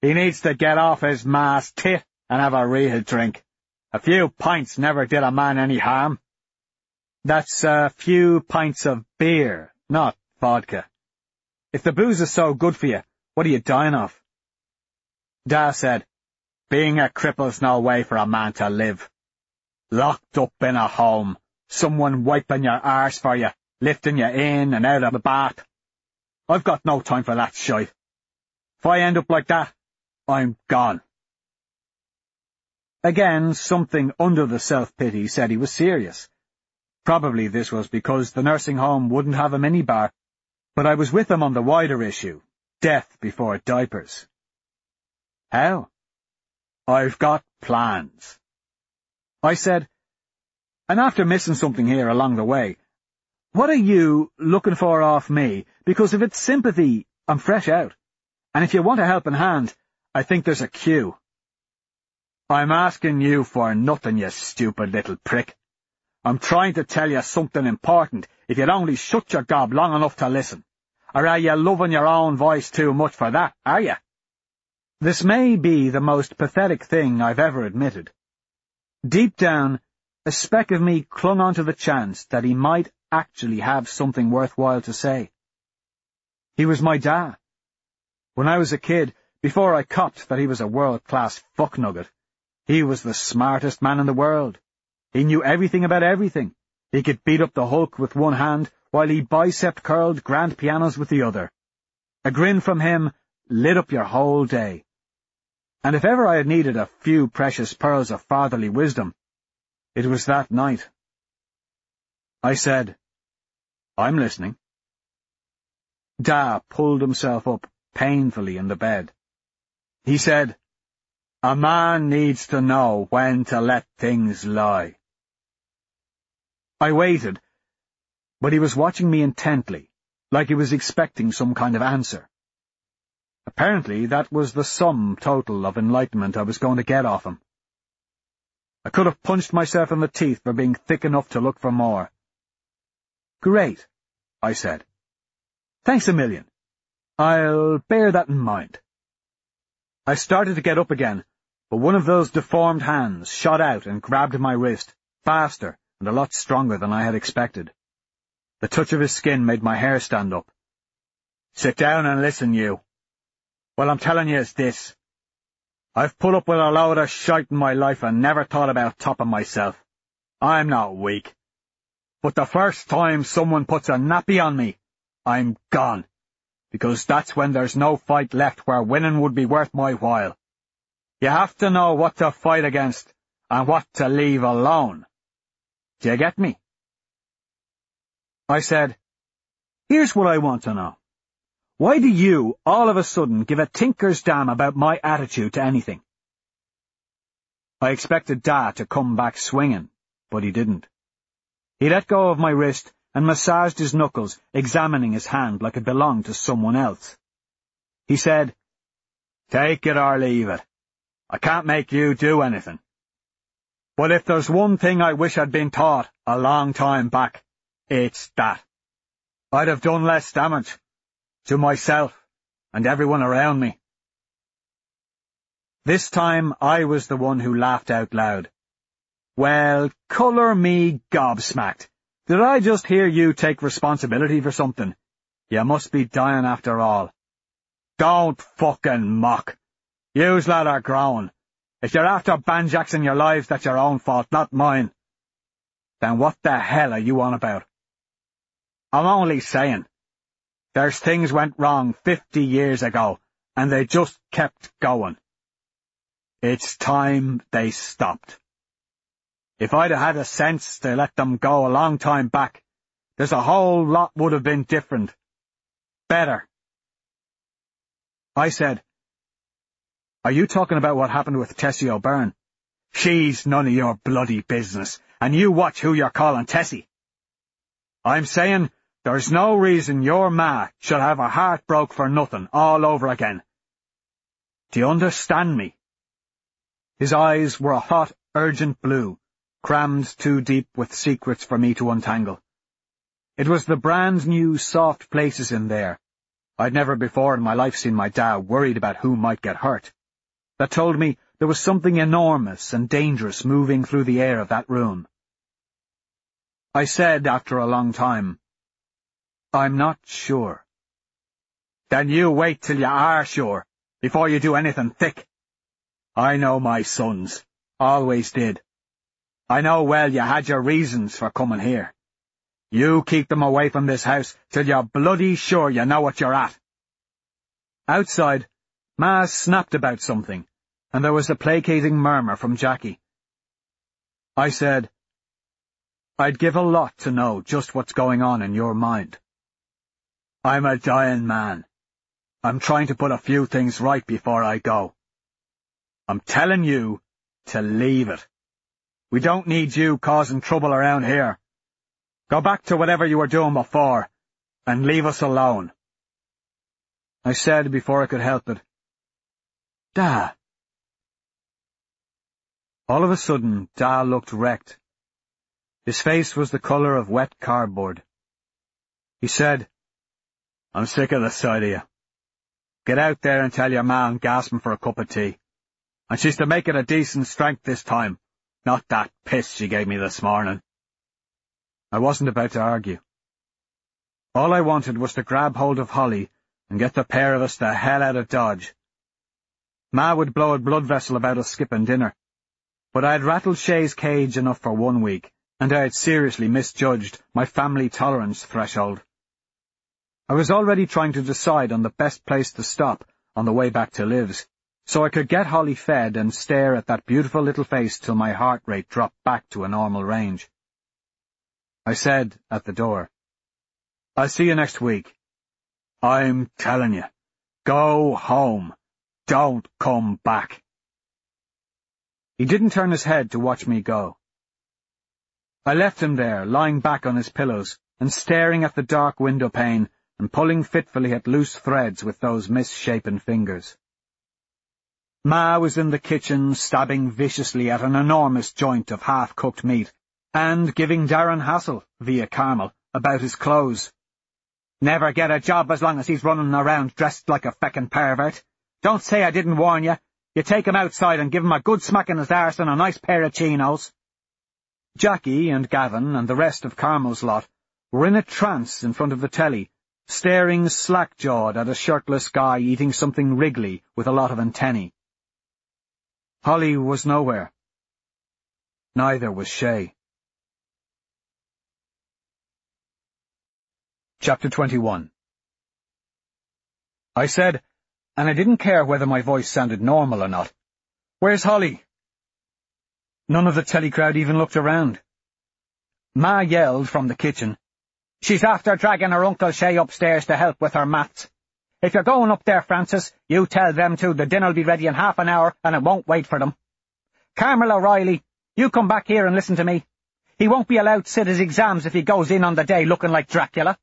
He needs to get off his ma's tit and have a real drink. A few pints never did a man any harm. That's a few pints of beer, not vodka. If the booze is so good for you, what are you dying of? Da said, being a cripple's no way for a man to live. Locked up in a home, someone wiping your arse for you, lifting you in and out of the bath. I've got no time for that shite. If I end up like that, I'm gone. Again, something under the self-pity said he was serious. Probably this was because the nursing home wouldn't have a minibar, but I was with him on the wider issue, death before diapers. How? I've got plans. I said, and after missing something here along the way, what are you looking for off me? Because if it's sympathy, I'm fresh out. And if you want a helping hand, I think there's a queue. I'm asking you for nothing, you stupid little prick. I'm trying to tell you something important if you'd only shut your gob long enough to listen. Or are you loving your own voice too much for that, are you? This may be the most pathetic thing I've ever admitted. Deep down, a speck of me clung onto the chance that he might actually have something worthwhile to say. He was my dad. When I was a kid, before I copped that he was a world-class fucknugget, he was the smartest man in the world. He knew everything about everything. He could beat up the Hulk with one hand, while he bicep-curled grand pianos with the other. A grin from him lit up your whole day. And if ever I had needed a few precious pearls of fatherly wisdom, it was that night. I said, I'm listening. Da pulled himself up painfully in the bed. He said, a man needs to know when to let things lie. I waited, but he was watching me intently, like he was expecting some kind of answer. Apparently that was the sum total of enlightenment I was going to get off him. I could have punched myself in the teeth for being thick enough to look for more. Great, I said. Thanks a million. I'll bear that in mind. I started to get up again, but one of those deformed hands shot out and grabbed my wrist, faster and a lot stronger than I had expected. The touch of his skin made my hair stand up. Sit down and listen, you. What I'm telling you is this. I've put up with a load of shite in my life and never thought about topping myself. I'm not weak. But the first time someone puts a nappy on me, I'm gone. Because that's when there's no fight left where winning would be worth my while. You have to know what to fight against and what to leave alone. Do you get me? I said, here's what I want to know. Why do you, all of a sudden, give a tinker's damn about my attitude to anything? I expected Da to come back swinging, but he didn't. He let go of my wrist and massaged his knuckles, examining his hand like it belonged to someone else. He said, take it or leave it. I can't make you do anything. But if there's one thing I wish I'd been taught a long time back, it's that. I'd have done less damage. To myself and everyone around me. This time I was the one who laughed out loud. Well, colour me gobsmacked. Did I just hear you take responsibility for something? You must be dying after all. Don't fucking mock. Yous lot are grown. If you're after banjaxing your lives, that's your own fault, not mine. Then what the hell are you on about? I'm only saying. There's things went wrong 50 years ago, and they just kept going. It's time they stopped. If I'd have had the sense to let them go a long time back, there's a whole lot would have been different. Better. I said, are you talking about what happened with Tessie O'Byrne? She's none of your bloody business, and you watch who you're calling Tessie. I'm saying there's no reason your ma should have her heart broke for nothing all over again. Do you understand me? His eyes were a hot, urgent blue, crammed too deep with secrets for me to untangle. It was the brand new soft places in there, I'd never before in my life seen my dad worried about who might get hurt. That told me there was something enormous and dangerous moving through the air of that room. I said after a long time, "I'm not sure." "Then you wait till you are sure, before you do anything thick. I know my sons. Always did. I know well you had your reasons for coming here. You keep them away from this house till you're bloody sure you know what you're at." Outside, Ma snapped about something, and there was a placating murmur from Jackie. I said, "I'd give a lot to know just what's going on in your mind. I'm a dying man. I'm trying to put a few things right before I go. I'm telling you to leave it. We don't need you causing trouble around here. Go back to whatever you were doing before, and leave us alone." I said before I could help it, "Da." All of a sudden, Da looked wrecked. His face was the colour of wet cardboard. He said, "I'm sick of the sight of you. Get out there and tell your ma I'm gasping for a cup of tea. And she's to make it a decent strength this time, not that piss she gave me this morning." I wasn't about to argue. All I wanted was to grab hold of Holly and get the pair of us the hell out of Dodge. Ma would blow a blood vessel about us skipping dinner, but I had rattled Shay's cage enough for 1 week, and I had seriously misjudged my family tolerance threshold. I was already trying to decide on the best place to stop on the way back to Liv's, so I could get Holly fed and stare at that beautiful little face till my heart rate dropped back to a normal range. I said at the door, "I'll see you next week. I'm telling you, go home. Don't come back." He didn't turn his head to watch me go. I left him there, lying back on his pillows and staring at the dark window pane and pulling fitfully at loose threads with those misshapen fingers. Ma was in the kitchen stabbing viciously at an enormous joint of half-cooked meat and giving Darren hassle, via Carmel, about his clothes. "Never get a job as long as he's running around dressed like a feckin' pervert. Don't say I didn't warn you. You take him outside and give him a good smack in his arse and a nice pair of chinos." Jackie and Gavin and the rest of Carmel's lot were in a trance in front of the telly, staring slack-jawed at a shirtless guy eating something wriggly with a lot of antennae. Holly was nowhere. Neither was Shay. Chapter 21. I said, and I didn't care whether my voice sounded normal or not, "Where's Holly?" None of the telly crowd even looked around. Ma yelled from the kitchen, "She's after dragging her Uncle Shay upstairs to help with her maths. If you're going up there, Francis, you tell them to. The dinner'll be ready in half an hour, and it won't wait for them. Carmel O'Reilly, you come back here and listen to me. He won't be allowed to sit his exams if he goes in on the day looking like Dracula."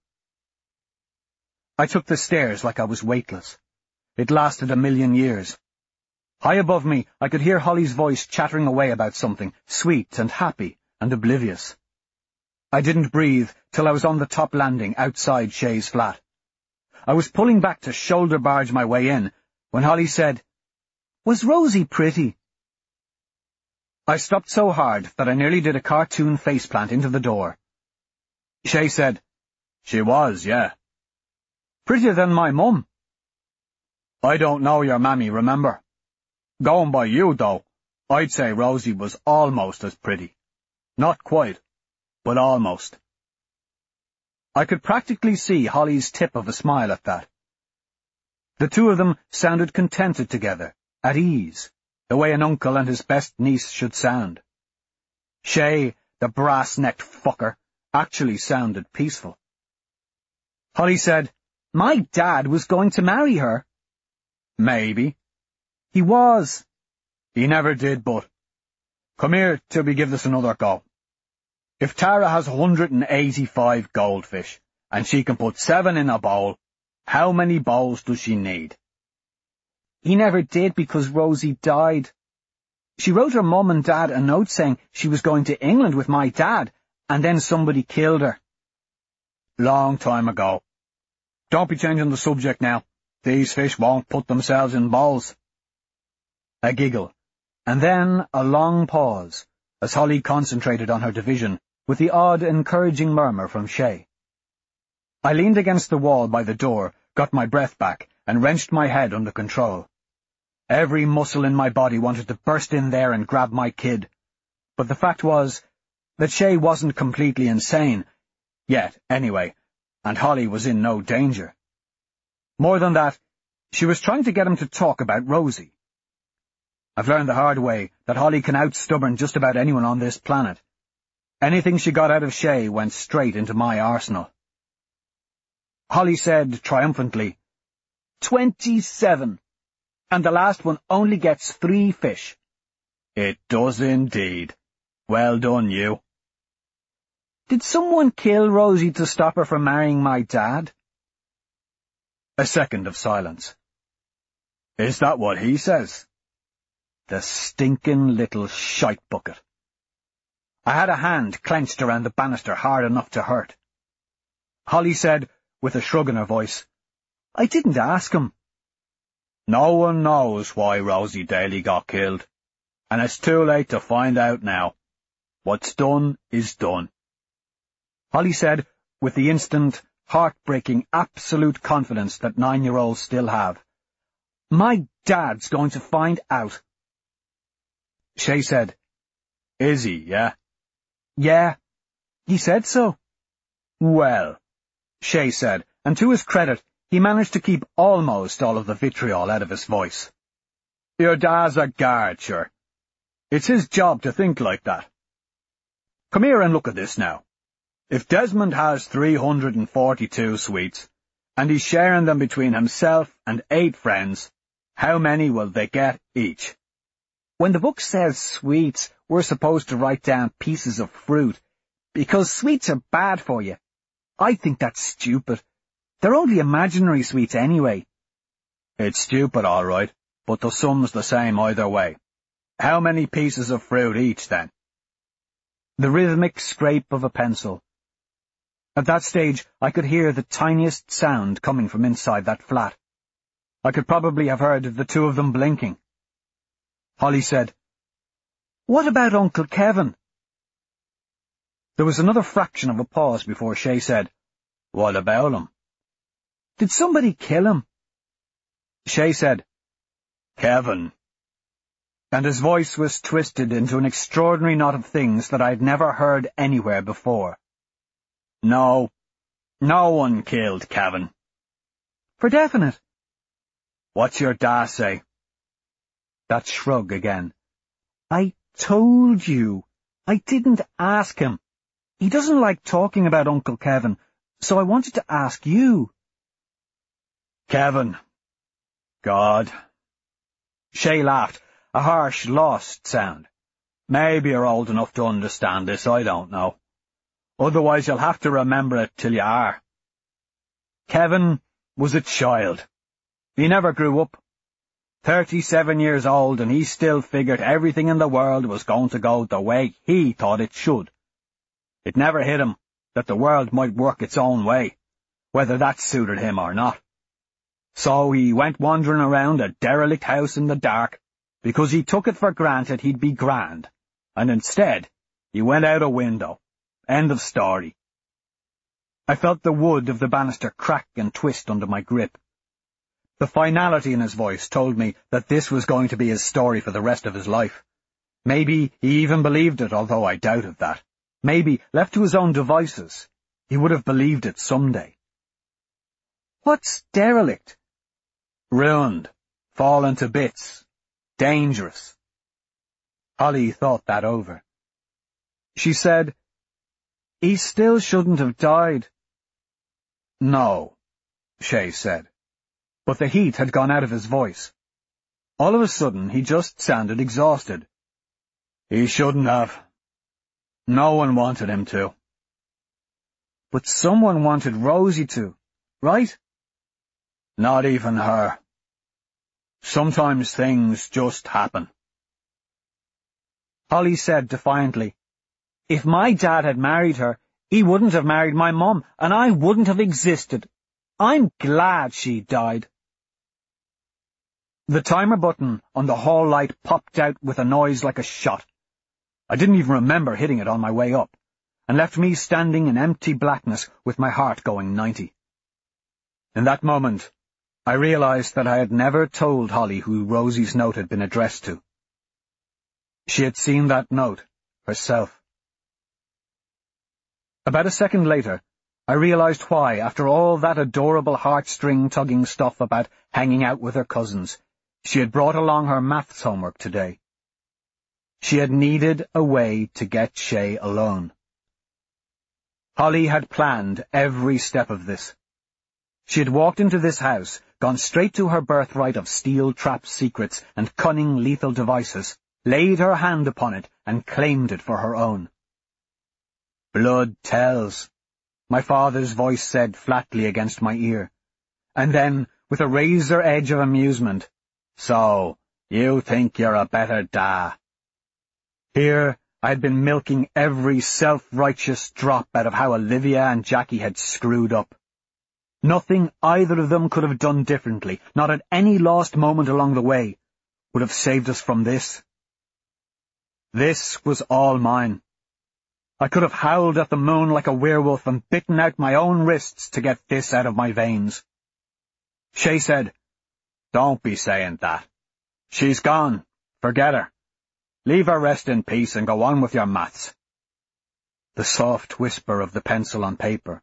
I took the stairs like I was weightless. It lasted 1,000,000 years. High above me, I could hear Holly's voice chattering away about something, sweet and happy and oblivious. I didn't breathe till I was on the top landing outside Shay's flat. I was pulling back to shoulder barge my way in, when Holly said, "Was Rosie pretty?" I stopped so hard that I nearly did a cartoon faceplant into the door. Shay said, "She was, yeah." "Prettier than my mum." "I don't know your mammy, remember? Going by you, though, I'd say Rosie was almost as pretty. Not quite, but almost." I could practically see Holly's tip of a smile at that. The two of them sounded contented together, at ease, the way an uncle and his best niece should sound. Shay, the brass-necked fucker, actually sounded peaceful. Holly said, "My dad was going to marry her." "Maybe." "He was." "He never did, but. Come here till we give this another go. If Tara has 185 goldfish, and she can put 7 in a bowl, how many bowls does she need?" "He never did because Rosie died. She wrote her mum and dad a note saying she was going to England with my dad, and then somebody killed her." "Long time ago. Don't be changing the subject now. These fish won't put themselves in bowls. A giggle, and then a long pause, as Holly concentrated on her division, with the odd, encouraging murmur from Shay. I leaned against the wall by the door, got my breath back, and wrenched my head under control. Every muscle in my body wanted to burst in there and grab my kid. But the fact was that Shay wasn't completely insane, yet, anyway, and Holly was in no danger. More than that, she was trying to get him to talk about Rosie. I've learned the hard way that Holly can out-stubborn just about anyone on this planet. Anything she got out of Shay went straight into my arsenal. Holly said triumphantly, 27, and the last one only gets 3 fish. It does indeed. Well done, you. Did someone kill Rosie to stop her from marrying my dad? A second of silence. Is that what he says? The stinking little shite bucket. I had a hand clenched around the banister hard enough to hurt. Holly said, with a shrug in her voice, I didn't ask him. No one knows why Rosie Daly got killed, and it's too late to find out now. What's done is done. Holly said, with the instant, heartbreaking, absolute confidence that 9-year-olds still have, My dad's going to find out. Shay said, Is he, yeah? Yeah. He said so. Well, Shay said, and to his credit, he managed to keep almost all of the vitriol out of his voice. Your dad's a guard, sure. It's his job to think like that. Come here and look at this now. If Desmond has 342 sweets, and he's sharing them between himself and 8 friends, how many will they get each? When the book says sweets, we're supposed to write down pieces of fruit, because sweets are bad for you. I think that's stupid. They're only imaginary sweets anyway. It's stupid, all right, but the sum's the same either way. How many pieces of fruit each, then? The rhythmic scrape of a pencil. At that stage, I could hear the tiniest sound coming from inside that flat. I could probably have heard the two of them blinking. Holly said, What about Uncle Kevin? There was another fraction of a pause before Shay said, What about him? Did somebody kill him? Shay said, Kevin. And his voice was twisted into an extraordinary knot of things that I'd never heard anywhere before. No, no one killed Kevin. For definite. What's your da say? That shrug again. I told you. I didn't ask him. He doesn't like talking about Uncle Kevin, so I wanted to ask you. Kevin. God. Shay laughed, a harsh, lost sound. Maybe you're old enough to understand this, I don't know. Otherwise you'll have to remember it till you are. Kevin was a child. He never grew up. 37 years old, and he still figured everything in the world was going to go the way he thought it should. It never hit him that the world might work its own way, whether that suited him or not. So he went wandering around a derelict house in the dark, because he took it for granted he'd be grand, and instead he went out a window. End of story. I felt the wood of the banister crack and twist under my grip. The finality in his voice told me that this was going to be his story for the rest of his life. Maybe he even believed it, although I doubted that. Maybe, left to his own devices, he would have believed it someday. What's derelict? Ruined, fallen to bits, dangerous. Holly thought that over. She said, He still shouldn't have died. No, Shay said. But the heat had gone out of his voice. All of a sudden, he just sounded exhausted. He shouldn't have. No one wanted him to. But someone wanted Rosie to, right? Not even her. Sometimes things just happen. Holly said defiantly, If my dad had married her, he wouldn't have married my mum, and I wouldn't have existed. I'm glad she died. The timer button on the hall light popped out with a noise like a shot. I didn't even remember hitting it on my way up, and left me standing in empty blackness with my heart going 90. In that moment, I realized that I had never told Holly who Rosie's note had been addressed to. She had seen that note herself. About a second later, I realized why, after all that adorable heartstring-tugging stuff about hanging out with her cousins, she had brought along her maths homework today. She had needed a way to get Shay alone. Holly had planned every step of this. She had walked into this house, gone straight to her birthright of steel-trapped secrets and cunning lethal devices, laid her hand upon it, and claimed it for her own. "Blood tells," my father's voice said flatly against my ear, and then, with a razor edge of amusement, "So, you think you're a better da." Here I had been milking every self-righteous drop out of how Olivia and Jackie had screwed up. Nothing either of them could have done differently, not at any lost moment along the way, would have saved us from this. This was all mine. I could have howled at the moon like a werewolf and bitten out my own wrists to get this out of my veins. Shay said, "Don't be saying that. She's gone. Forget her. Leave her rest in peace and go on with your maths." The soft whisper of the pencil on paper.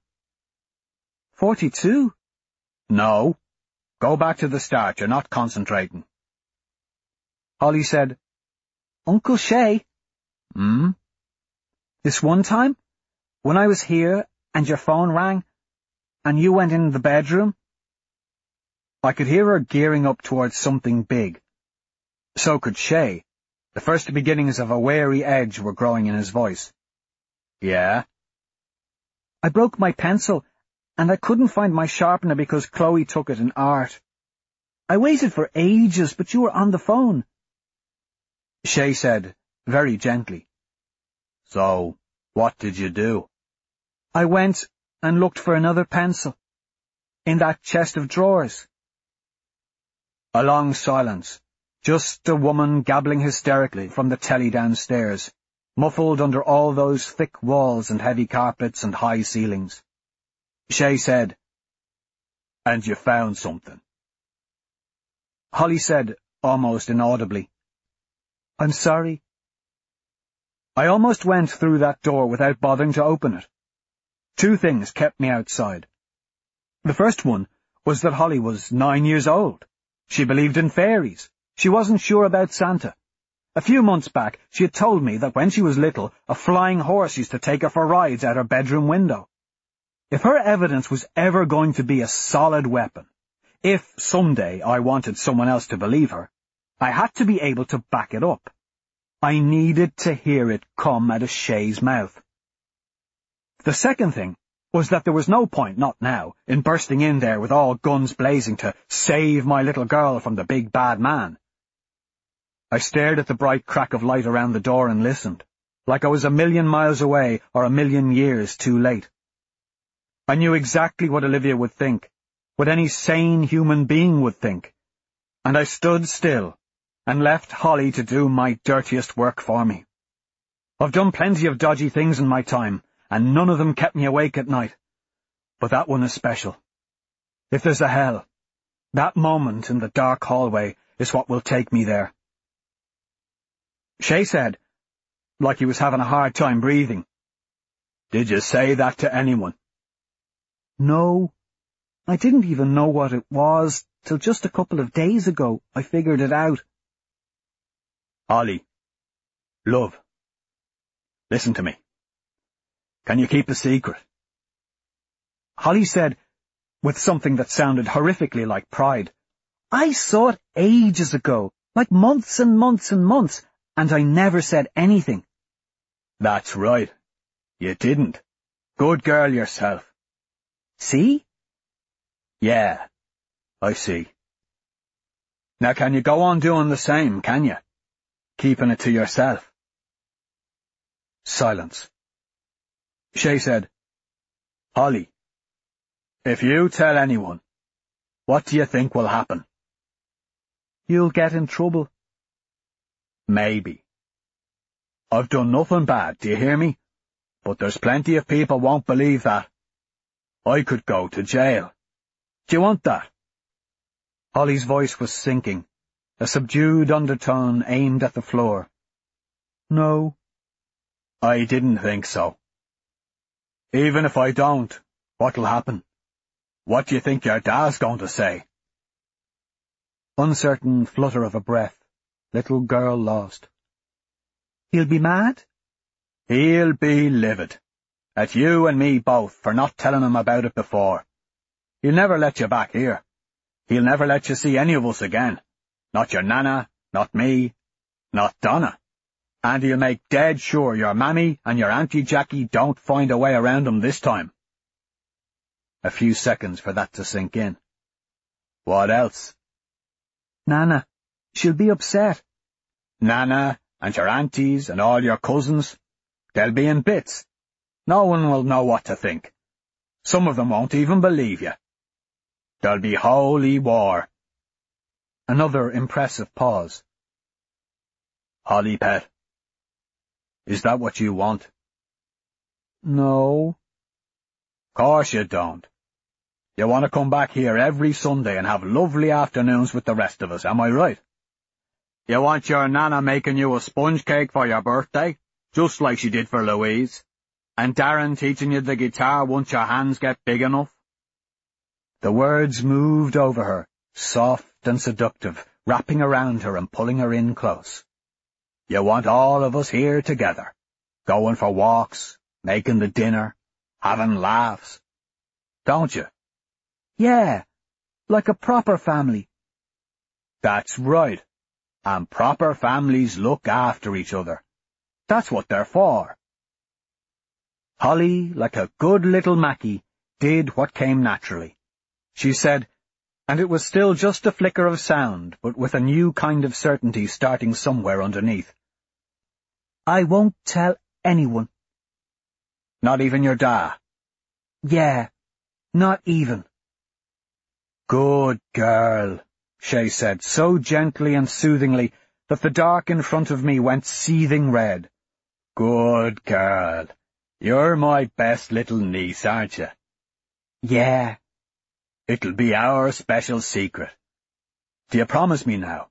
42? No. Go back to the start. You're not concentrating. Holly said, "Uncle Shay." "Hmm?" "This one time, when I was here and your phone rang, and you went in the bedroom." I could hear her gearing up towards something big. So could Shay. The first beginnings of a wary edge were growing in his voice. "Yeah?" "I broke my pencil, and I couldn't find my sharpener because Chloe took it in art. I waited for ages, but you were on the phone." Shay said, very gently, "So, what did you do?" "I went and looked for another pencil. In that chest of drawers." A long silence. Just a woman gabbling hysterically from the telly downstairs, muffled under all those thick walls and heavy carpets and high ceilings. Shay said, "And you found something?" Holly said, almost inaudibly, "I'm sorry." I almost went through that door without bothering to open it. Two things kept me outside. The first one was that Holly was 9 years old. She believed in fairies. She wasn't sure about Santa. A few months back, she had told me that when she was little, a flying horse used to take her for rides out her bedroom window. If her evidence was ever going to be a solid weapon, if someday I wanted someone else to believe her, I had to be able to back it up. I needed to hear it come out of Shay's mouth. The second thing was that there was no point, not now, in bursting in there with all guns blazing to save my little girl from the big bad man. I stared at the bright crack of light around the door and listened, like I was a million miles away or a million years too late. I knew exactly what Olivia would think, what any sane human being would think, and I stood still and left Holly to do my dirtiest work for me. I've done plenty of dodgy things in my time, and none of them kept me awake at night. But that one is special. If there's a hell, that moment in the dark hallway is what will take me there. Shay said, like he was having a hard time breathing, "Did you say that to anyone?" "No. I didn't even know what it was till just a couple of days ago I figured it out." "Holly, love, listen to me. Can you keep a secret?" Holly said, with something that sounded horrifically like pride, "I saw it ages ago, like months and months and months, and I never said anything." "That's right. You didn't. Good girl yourself." "See?" "Yeah, I see. Now can you go on doing the same, can you? Keeping it to yourself?" Silence. Shay said, "Holly, If you tell anyone, what do you think will happen? You'll get in trouble. Maybe. I've done nothing bad, do you hear me? But there's plenty of people won't believe that. I could go to jail. Do you want that? Holly's voice was sinking, a subdued undertone aimed at the floor. No. I didn't think so. Even if I don't, what'll happen? What do you think your dad's going to say? Uncertain flutter of a breath. Little girl lost. He'll be mad? He'll be livid. At you and me both for not telling him about it before. He'll never let you back here. He'll never let you see any of us again. Not your Nana, not me, not Donna. And he'll make dead sure your mammy and your Auntie Jackie don't find a way around him this time. A few seconds for that to sink in. What else? Nana. She'll be upset. Nana and your aunties and all your cousins. They'll be in bits. No one will know what to think. Some of them won't even believe you. There'll be holy war. Another impressive pause. Holly, pet. Is that what you want? No. Course you don't. You want to come back here every Sunday and have lovely afternoons with the rest of us, am I right? You want your Nana making you a sponge cake for your birthday, just like she did for Louise, and Darren teaching you the guitar once your hands get big enough? The words moved over her, soft and seductive, wrapping around her and pulling her in close. You want all of us here together, going for walks, making the dinner, having laughs. Don't you? Yeah, like a proper family. That's right. And proper families look after each other. That's what they're for. Holly, like a good little Mackie, did what came naturally. She said, and it was still just a flicker of sound, but with a new kind of certainty starting somewhere underneath. I won't tell anyone. Not even your da? Yeah, not even. Good girl, Shay said, so gently and soothingly that the dark in front of me went seething red. Good girl. You're my best little niece, aren't you? Yeah. It'll be our special secret. Do you promise me now?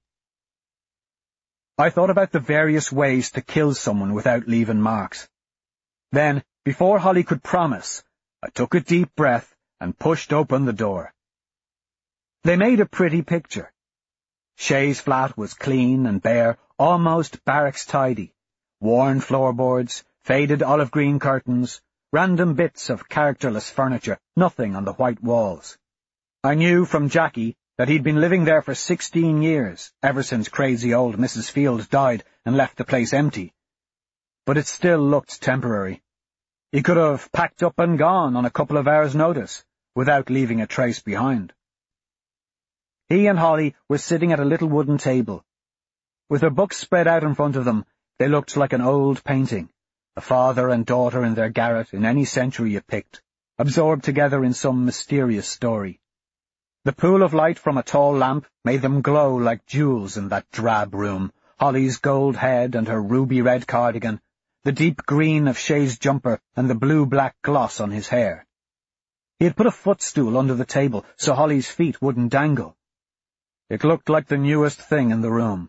I thought about the various ways to kill someone without leaving marks. Then, before Holly could promise, I took a deep breath and pushed open the door. They made a pretty picture. Shay's flat was clean and bare, almost barracks tidy. Worn floorboards, faded olive green curtains, random bits of characterless furniture, nothing on the white walls. I knew from Jackie that he'd been living there for 16 years, ever since crazy old Mrs. Field died and left the place empty. But it still looked temporary. He could have packed up and gone on a couple of hours' notice, without leaving a trace behind. He and Holly were sitting at a little wooden table. With their books spread out in front of them, they looked like an old painting, a father and daughter in their garret in any century you picked, absorbed together in some mysterious story. The pool of light from a tall lamp made them glow like jewels in that drab room, Holly's gold head and her ruby-red cardigan, the deep green of Shay's jumper and the blue-black gloss on his hair. He had put a footstool under the table so Holly's feet wouldn't dangle. It looked like the newest thing in the room.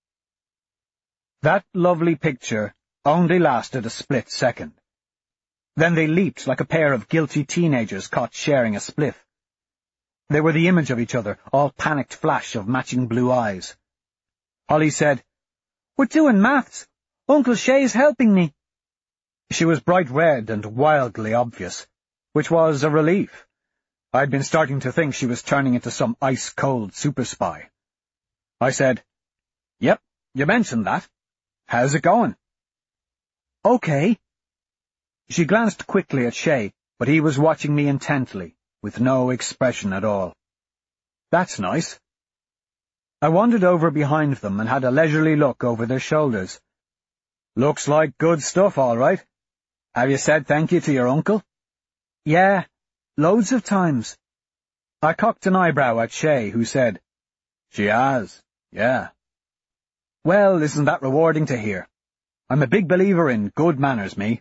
That lovely picture only lasted a split second. Then they leaped like a pair of guilty teenagers caught sharing a spliff. They were the image of each other, all panicked flash of matching blue eyes. Holly said, "We're doing maths. Uncle Shay's helping me." She was bright red and wildly obvious, which was a relief. I'd been starting to think she was turning into some ice-cold super spy. I said, "Yep, you mentioned that. How's it going?" "Okay." She glanced quickly at Shay, but he was watching me intently, with no expression at all. "That's nice." I wandered over behind them and had a leisurely look over their shoulders. "Looks like good stuff, all right. Have you said thank you to your uncle?" "Yeah. Loads of times. I cocked an eyebrow at Shay, who said, "She has, yeah." Well, isn't that rewarding to hear? I'm a big believer in good manners, me.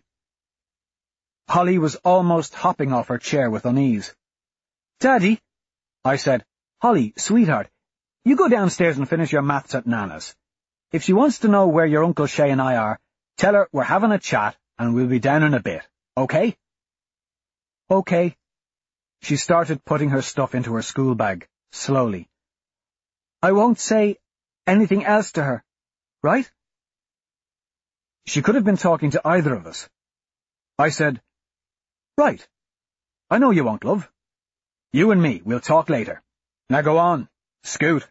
Holly was almost hopping off her chair with unease. "Daddy," I said, "Holly, sweetheart, you go downstairs and finish your maths at Nana's. If she wants to know where your Uncle Shay and I are, tell her we're having a chat and we'll be down in a bit, okay?" "Okay." She started putting her stuff into her school bag, slowly. "I won't say anything else to her, right?" She could have been talking to either of us. I said, "Right. I know you won't, love. You and me, we'll talk later. Now go on, scoot."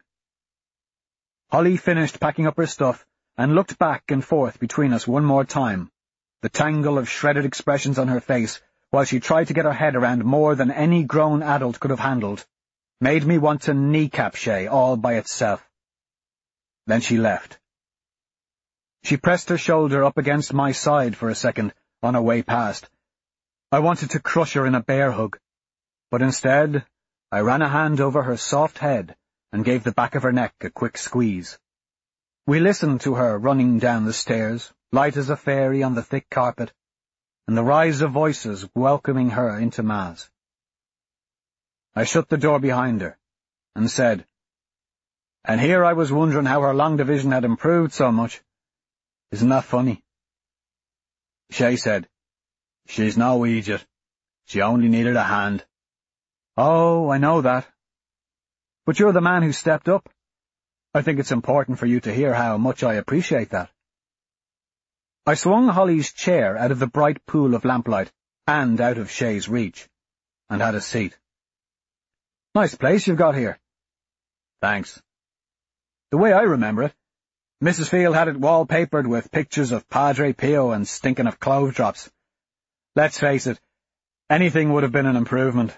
Holly finished packing up her stuff and looked back and forth between us one more time, the tangle of shredded expressions on her face, while she tried to get her head around more than any grown adult could have handled, made me want to kneecap Shay all by itself. Then she left. She pressed her shoulder up against my side for a second on her way past. I wanted to crush her in a bear hug, but instead I ran a hand over her soft head and gave the back of her neck a quick squeeze. We listened to her running down the stairs, light as a fairy on the thick carpet, and the rise of voices welcoming her into Mass. I shut the door behind her and said, "And here I was wondering how her long division had improved so much. Isn't that funny?" Shay said, "She's no idiot. She only needed a hand." "Oh, I know that. But you're the man who stepped up. I think it's important for you to hear how much I appreciate that." I swung Holly's chair out of the bright pool of lamplight and out of Shay's reach, and had a seat. "Nice place you've got here." "Thanks. The way I remember it, Mrs. Field had it wallpapered with pictures of Padre Pio and stinking of clove drops. Let's face it, anything would have been an improvement."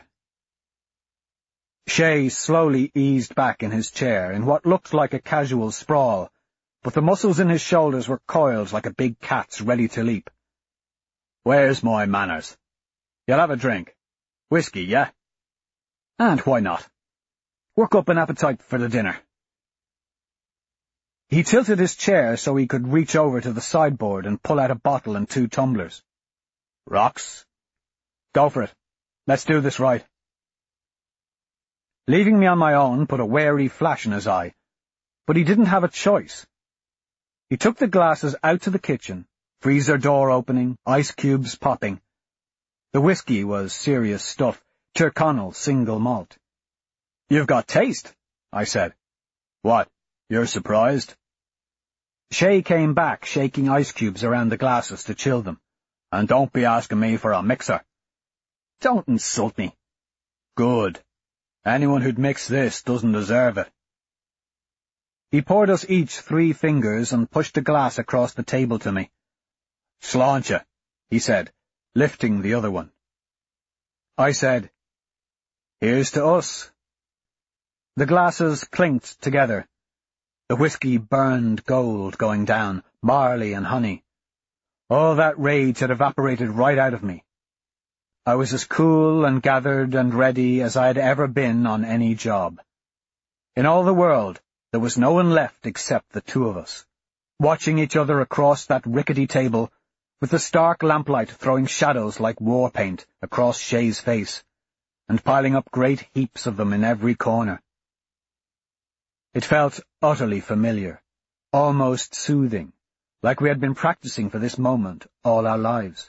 Shay slowly eased back in his chair in what looked like a casual sprawl, but the muscles in his shoulders were coiled like a big cat's ready to leap. "Where's my manners? You'll have a drink. Whiskey, yeah? And why not? Work up an appetite for the dinner." He tilted his chair so he could reach over to the sideboard and pull out a bottle and 2 tumblers. "Rocks? Go for it. Let's do this right." Leaving me on my own put a wary flash in his eye, but he didn't have a choice. He took the glasses out to the kitchen, freezer door opening, ice cubes popping. The whiskey was serious stuff, Tyrconnell single malt. "You've got taste," I said. "What, you're surprised?" Shay came back, shaking ice cubes around the glasses to chill them. "And don't be asking me for a mixer." "Don't insult me." "Good. Anyone who'd mix this doesn't deserve it." He poured us each 3 fingers and pushed a glass across the table to me. "Sláinte," he said, lifting the other one. I said, "Here's to us." The glasses clinked together. The whiskey burned gold going down, barley and honey. All that rage had evaporated right out of me. I was as cool and gathered and ready as I had ever been on any job. In all the world, there was no one left except the 2 of us, watching each other across that rickety table, with the stark lamplight throwing shadows like war paint across Shay's face, and piling up great heaps of them in every corner. It felt utterly familiar, almost soothing, like we had been practicing for this moment all our lives.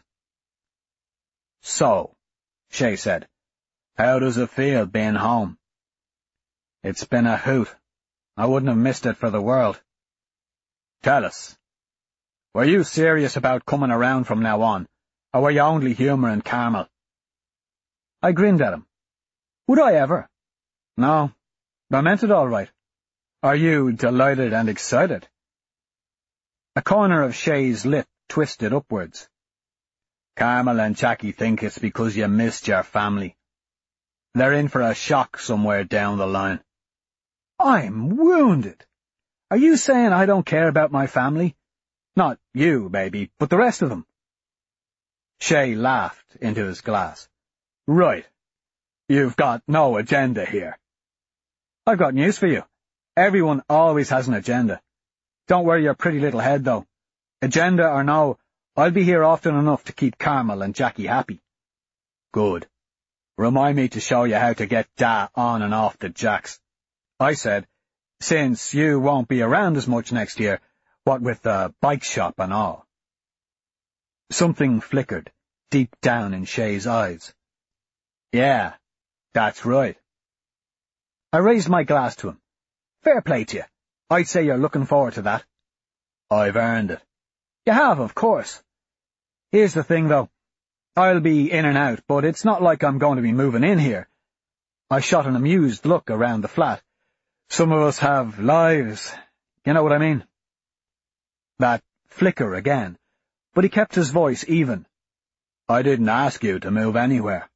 "So," Shay said, "how does it feel being home?" "It's been a hoot. I wouldn't have missed it for the world." "Tell us, were you serious about coming around from now on, or were you only humouring Carmel?" I grinned at him. "Would I ever? No, I meant it all right. Are you delighted and excited?" A corner of Shay's lip twisted upwards. "Carmel and Jackie think it's because you missed your family. They're in for a shock somewhere down the line." "I'm wounded. Are you saying I don't care about my family? Not you, maybe, but the rest of them." Shay laughed into his glass. "Right. You've got no agenda here. I've got news for you. Everyone always has an agenda. Don't worry your pretty little head, though. Agenda or no, I'll be here often enough to keep Carmel and Jackie happy. Good. Remind me to show you how to get Da on and off the jacks. I said, since you won't be around as much next year, what with the bike shop and all. Something flickered, deep down in Shay's eyes. Yeah, that's right. I raised my glass to him. Fair play to you. I'd say you're looking forward to that. I've earned it. You have, of course. Here's the thing, though. I'll be in and out, but it's not like I'm going to be moving in here. I shot an amused look around the flat. Some of us have lives. You know what I mean? That flicker again, but he kept his voice even. I didn't ask you to move anywhere.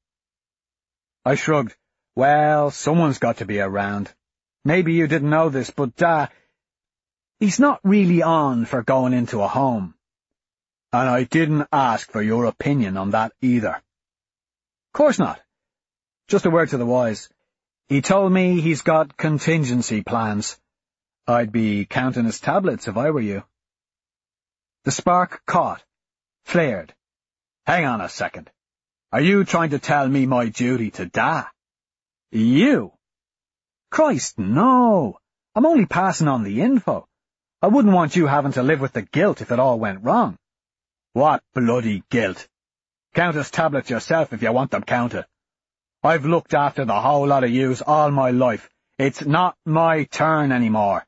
I shrugged. Well, someone's got to be around. Maybe you didn't know this, but Da, he's not really on for going into a home. And I didn't ask for your opinion on that either. Course not. Just a word to the wise. He told me he's got contingency plans. I'd be counting his tablets if I were you. The spark caught, flared. Hang on a second. Are you trying to tell me my duty to Da? You? Christ, no. I'm only passing on the info. I wouldn't want you having to live with the guilt if it all went wrong. What bloody guilt? Count his tablets yourself if you want them counted. I've looked after the whole lot of yous all my life. It's not my turn anymore.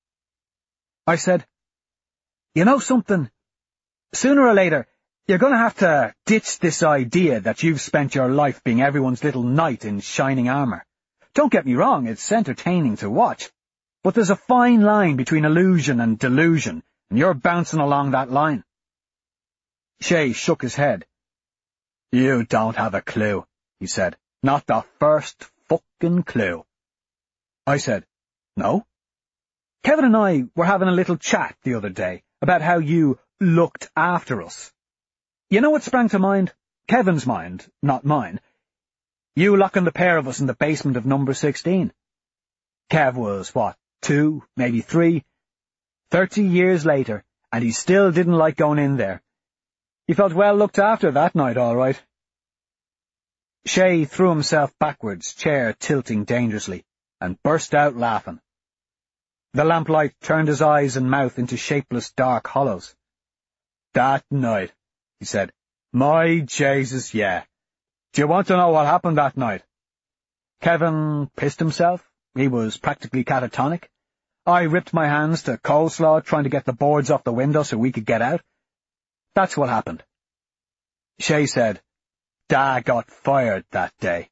I said, you know something? Sooner or later, you're going to have to ditch this idea that you've spent your life being everyone's little knight in shining armour. Don't get me wrong, it's entertaining to watch. But there's a fine line between illusion and delusion, and you're bouncing along that line. Shay shook his head. You don't have a clue, he said. Not the first fucking clue. I said, no? Kevin and I were having a little chat the other day about how you looked after us. You know what sprang to mind? Kevin's mind, not mine. You locking the pair of us in the basement of number 16. Kev was, 2, maybe 3. 30 years later, and he still didn't like going in there. He felt well looked after that night, all right. Shay threw himself backwards, chair tilting dangerously, and burst out laughing. The lamplight turned his eyes and mouth into shapeless dark hollows. That night, he said. My Jesus, yeah. Do you want to know what happened that night? Kevin pissed himself. He was practically catatonic. I ripped my hands to coleslaw trying to get the boards off the window so we could get out. That's what happened. Shay said, Da got fired that day.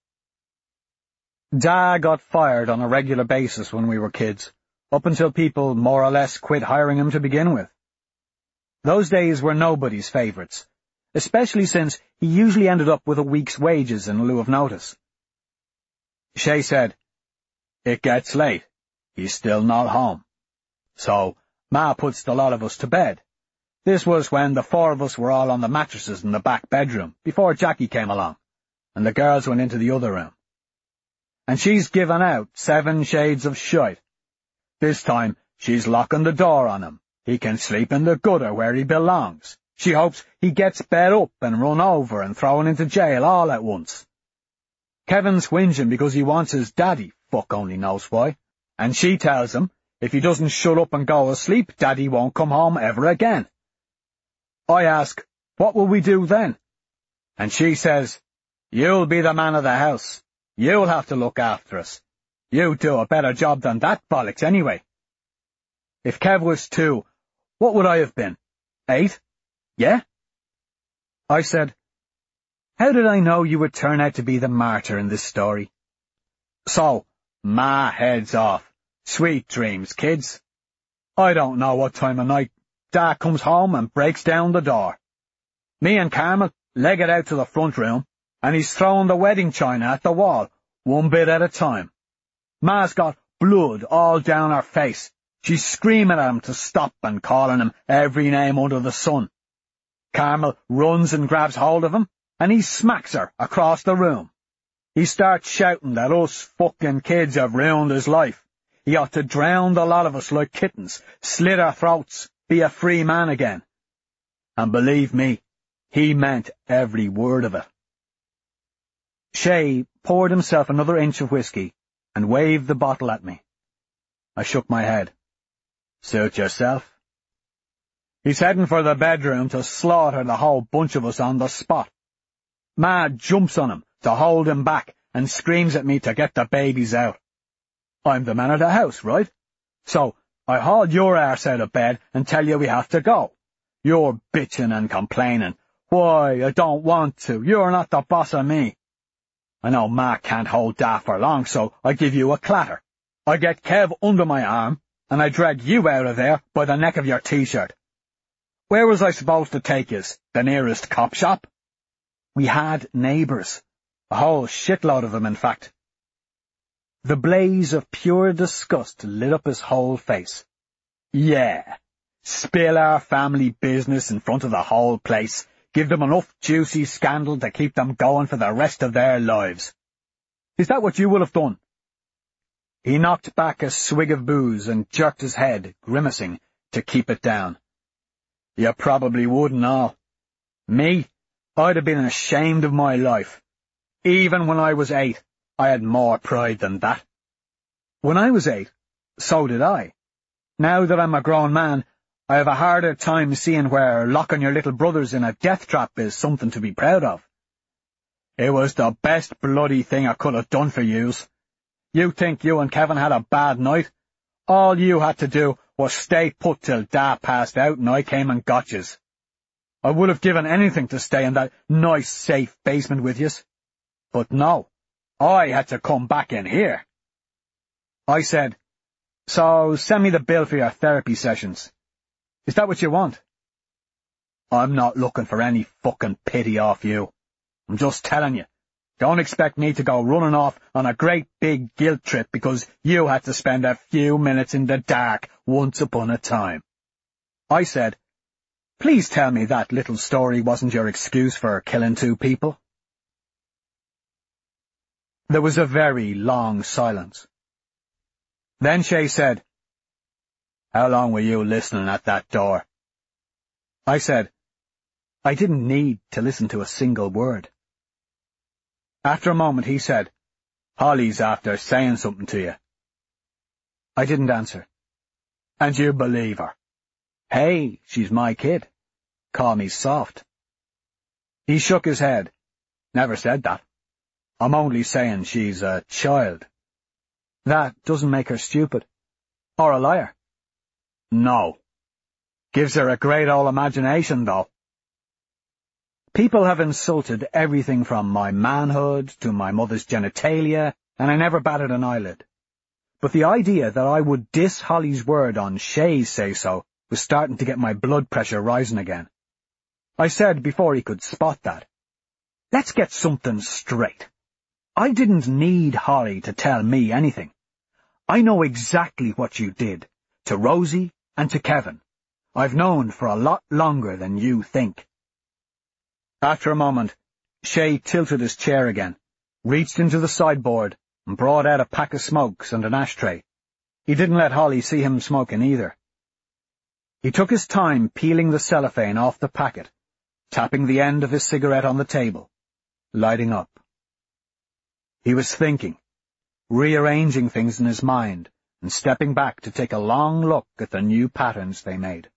Da got fired on a regular basis when we were kids, up until people more or less quit hiring him to begin with. Those days were nobody's favourites, especially since he usually ended up with a week's wages in lieu of notice. Shay said, It gets late. He's still not home. So, Ma puts the lot of us to bed. This was when the 4 of us were all on the mattresses in the back bedroom, before Jackie came along, and the girls went into the other room. And she's given out 7 shades of shite. This time, she's locking the door on him. He can sleep in the gutter where he belongs. She hopes he gets bed up and run over and thrown into jail all at once. Kevin's whinging because he wants his daddy, fuck only knows why, and she tells him if he doesn't shut up and go to sleep, Daddy won't come home ever again. I ask, what will we do then? And she says, You'll be the man of the house. You'll have to look after us. You do a better job than that bollocks anyway. If Kev was 2, what would I have been? 8? Yeah? I said, How did I know you would turn out to be the martyr in this story? So, Ma heads off. Sweet dreams, kids. I don't know what time of night Da comes home and breaks down the door. Me and Carmel leg it out to the front room, and he's throwing the wedding china at the wall, one bit at a time. Ma's got blood all down her face. She's screaming at him to stop and calling him every name under the sun. Carmel runs and grabs hold of him, and he smacks her across the room. He starts shouting that us fucking kids have ruined his life. He ought to drown the lot of us like kittens, slit our throats, be a free man again. And believe me, he meant every word of it. Shay poured himself another inch of whiskey and waved the bottle at me. I shook my head. Suit yourself. He's heading for the bedroom to slaughter the whole bunch of us on the spot. Ma jumps on him to hold him back and screams at me to get the babies out. I'm the man of the house, right? So I haul your arse out of bed and tell you we have to go. You're bitching and complaining. Why, I don't want to. You're not the boss of me. I know Ma can't hold that for long, so I give you a clatter. I get Kev under my arm, and I drag you out of there by the neck of your T-shirt. Where was I supposed to take yous? The nearest cop shop? We had neighbours. A whole shitload of them, in fact. The blaze of pure disgust lit up his whole face. Yeah, spill our family business in front of the whole place. Give them enough juicy scandal to keep them going for the rest of their lives. Is that what you would have done? He knocked back a swig of booze and jerked his head, grimacing, to keep it down. You probably would and all. Me? I'd have been ashamed of my life. Even when I was 8, I had more pride than that. When I was 8, so did I. Now that I'm a grown man, I have a harder time seeing where locking your little brothers in a death trap is something to be proud of. It was the best bloody thing I could have done for yous. You think you and Kevin had a bad night? All you had to do was stay put till Dad passed out and I came and got yous. I would have given anything to stay in that nice, safe basement with yous. But no, I had to come back in here. I said, so send me the bill for your therapy sessions. Is that what you want? I'm not looking for any fucking pity off you. I'm just telling you. Don't expect me to go running off on a great big guilt trip because you had to spend a few minutes in the dark once upon a time. I said, please tell me that little story wasn't your excuse for killing 2 people. There was a very long silence. Then Shay said, how long were you listening at that door? I said, I didn't need to listen to a single word. After a moment he said, Holly's after saying something to you. I didn't answer. And you believe her? Hey, she's my kid. Call me soft. He shook his head. Never said that. I'm only saying she's a child. That doesn't make her stupid. Or a liar. No. Gives her a great old imagination, though. People have insulted everything from my manhood to my mother's genitalia, and I never batted an eyelid. But the idea that I would diss Holly's word on Shay's say-so was starting to get my blood pressure rising again. I said before he could spot that, let's get something straight. I didn't need Holly to tell me anything. I know exactly what you did, to Rosie and to Kevin. I've known for a lot longer than you think. After a moment, Shay tilted his chair again, reached into the sideboard, and brought out a pack of smokes and an ashtray. He didn't let Holly see him smoking either. He took his time peeling the cellophane off the packet, tapping the end of his cigarette on the table, lighting up. He was thinking, rearranging things in his mind, and stepping back to take a long look at the new patterns they made.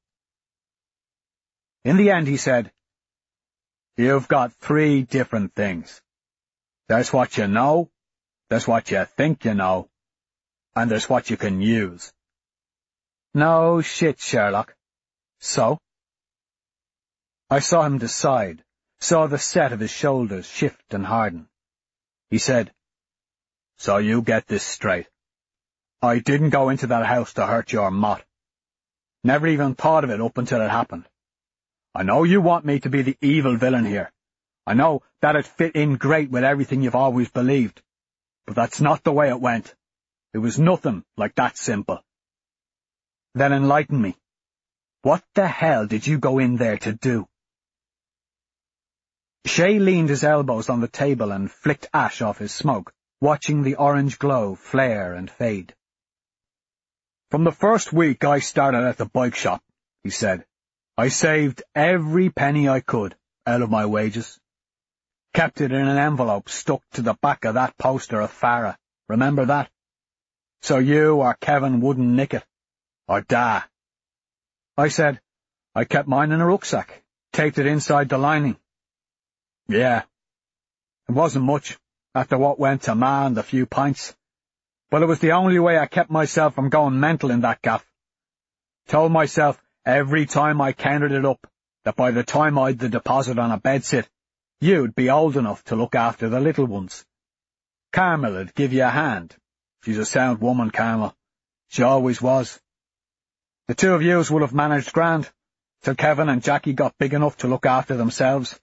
In the end he said, You've got 3 different things. There's what you know, there's what you think you know, and there's what you can use. No shit, Sherlock. So? I saw him decide, saw the set of his shoulders shift and harden. He said, So you get this straight. I didn't go into that house to hurt your mot. Never even thought of it up until it happened. I know you want me to be the evil villain here. I know that'd fit in great with everything you've always believed. But that's not the way it went. It was nothing like that simple. Then enlighten me. What the hell did you go in there to do? Shay leaned his elbows on the table and flicked ash off his smoke, watching the orange glow flare and fade. "From the first week I started at the bike shop," he said, "I saved every penny I could out of my wages. Kept it in an envelope stuck to the back of that poster of Farah. Remember that? So you or Kevin wouldn't nick it. Or Da." I said, "I kept mine in a rucksack, taped it inside the lining." "Yeah. It wasn't much, after what went to Ma and a few pints. But it was the only way I kept myself from going mental in that gaff. Told myself every time I counted it up that by the time I'd the deposit on a bedsit, you'd be old enough to look after the little ones. Carmel'd give you a hand. She's a sound woman, Carmel. She always was. The two of yous would have managed grand, till Kevin and Jackie got big enough to look after themselves.